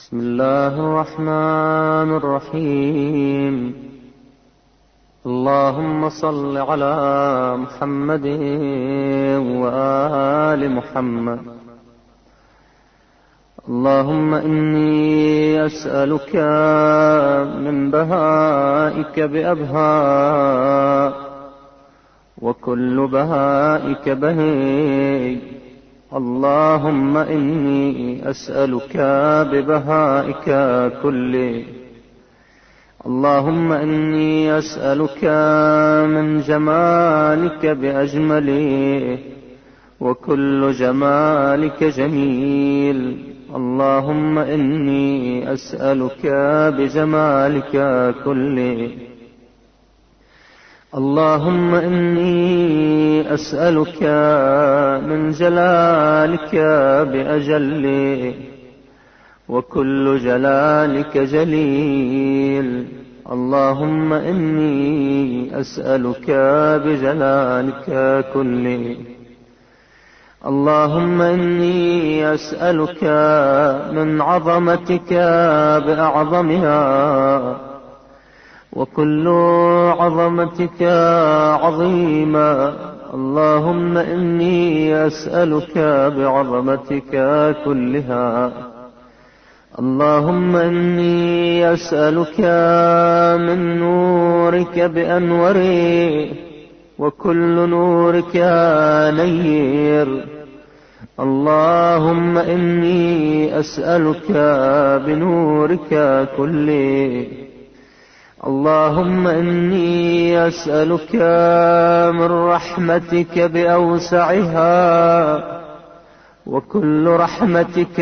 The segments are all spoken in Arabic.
بسم الله الرحمن الرحيم. اللهم صل على محمد وآل محمد. اللهم إني أسألك من بهائك بأبهاء، وكل بهائك بهي. اللهم إني أسألك ببهائك كله. اللهم إني أسألك من جمالك بأجمله، وكل جمالك جميل. اللهم إني أسألك بجمالك كله. اللهم إني أسألك من جلالك بأجله، وكل جلالك جليل. اللهم إني أسألك بجلالك كله. اللهم إني أسألك من عظمتك بأعظمها، وكل عظمتك عظيمة. اللهم إني أسألك بعظمتك كلها. اللهم إني أسألك من نورك بأنوره، وكل نورك نير. اللهم إني أسألك بنورك كله. اللهم إني أسألك من رحمتك بأوسعها، وكل رحمتك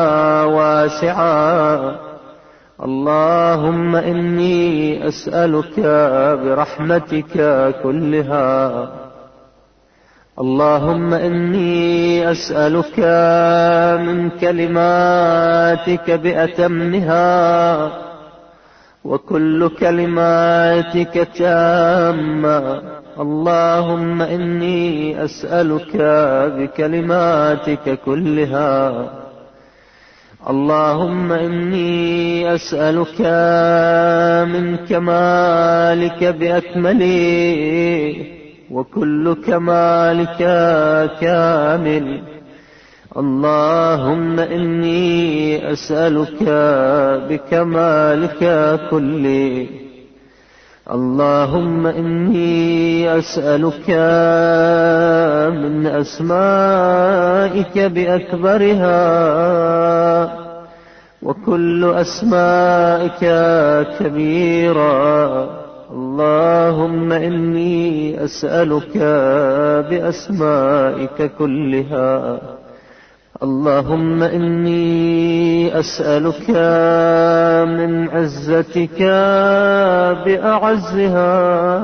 واسعة. اللهم إني أسألك برحمتك كلها. اللهم إني أسألك من كلماتك بأتمها، وكل كلماتك تامة. اللهم إني أسألك بكلماتك كلها. اللهم إني أسألك من كمالك بأكمله، وكل كمالك كامل. اللهم إني أسألك بكمالك كله. اللهم إني أسألك من أسمائك بأكبرها، وكل أسمائك كبيرا. اللهم إني أسألك بأسمائك كلها. اللهم إني أسألك من عزتك بأعزها،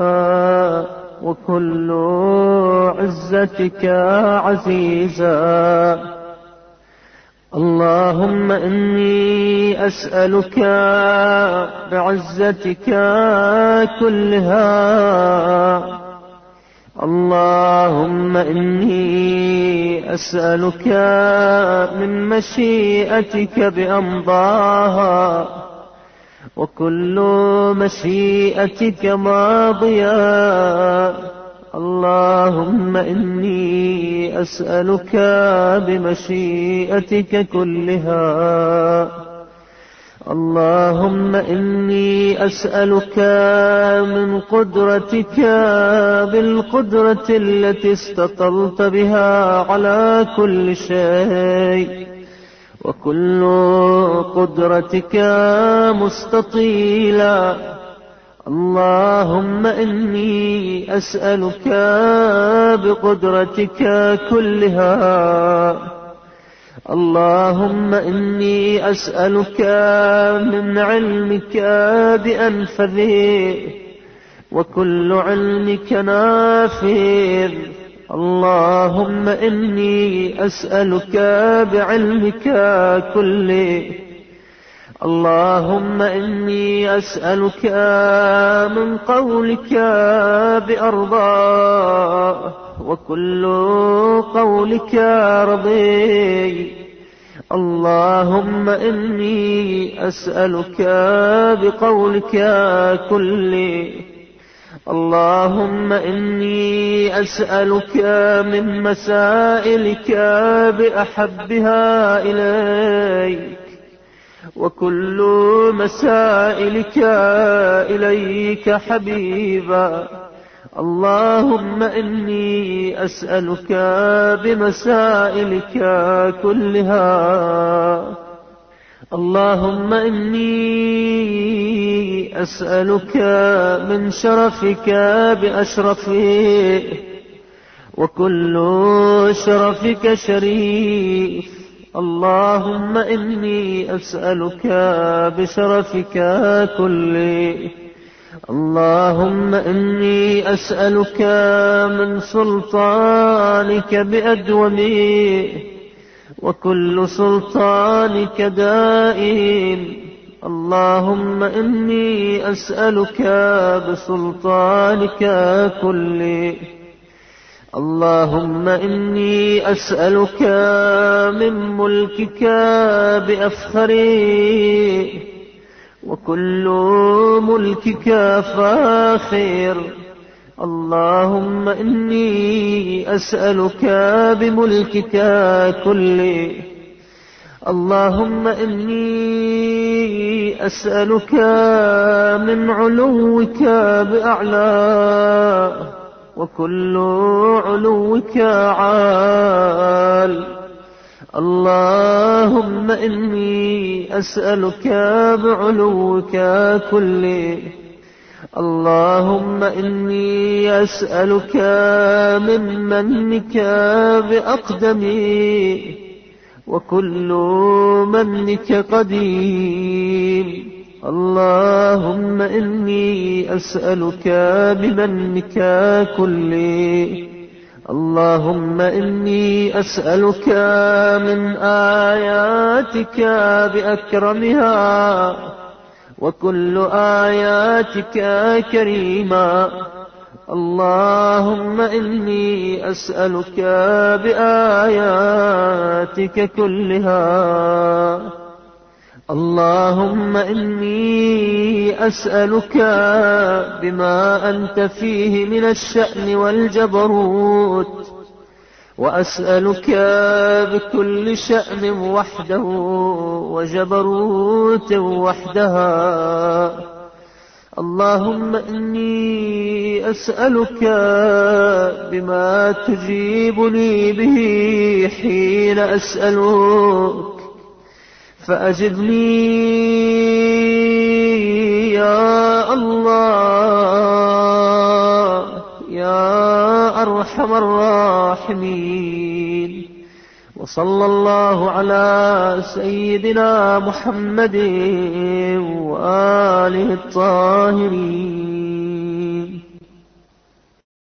وكل عزتك عزيزا. اللهم إني أسألك بعزتك كلها. اللهم إني أسألك من مشيئتك بأمضاها، وكل مشيئتك ماضية. اللهم إني أسألك بمشيئتك كلها. اللهم إني أسألك من قدرتك بالقدرة التي استطلت بها على كل شيء، وكل قدرتك مستطيلة. اللهم إني أسألك بقدرتك كلها. اللهم إني أسألك من علمك بأنفذه، وكل علمك نافذ. اللهم إني أسألك بعلمك كله. اللهم إني أسألك من قولك بأرضاه، وكل قولك رضي. اللهم إني أسألك بقولك كله. اللهم إني أسألك من مسائلك بأحبها إليك، وكل مسائلك إليك حبيبا. اللهم إني أسألك بمسائلك كلها. اللهم إني أسألك من شرفك بأشرفه، وكل شرفك شريف. اللهم إني أسألك بشرفك كله. اللهم إني أسألك من سلطانك بأدومه، وكل سلطانك دائم. اللهم إني أسألك بسلطانك كله. اللهم إني أسألك من ملكك بأفخره، وكل ملكك فاخر. اللهم إني أسألك بملكك كله. اللهم إني أسألك من علوك بأعلى، وكل علوك عال. اللهم إني أسألك بعلوك كله. اللهم إني أسألك من منك بأقدمي، وكل منك قديم. اللهم إني أسألك بمنك كله. اللهم إني أسألك من آياتك بأكرمها، وكل آياتك كريما. اللهم إني أسألك بآياتك كلها. اللهم إني أسألك بما أنت فيه من الشأن والجبروت، وأسألك بكل شأن وحده وجبروت وحدها. اللهم إني أسألك بما تجيبني به حين أسألك، فأجبني يا الله يا أرحم الراحمين. وصلى الله على سيدنا محمد وآله الطاهرين.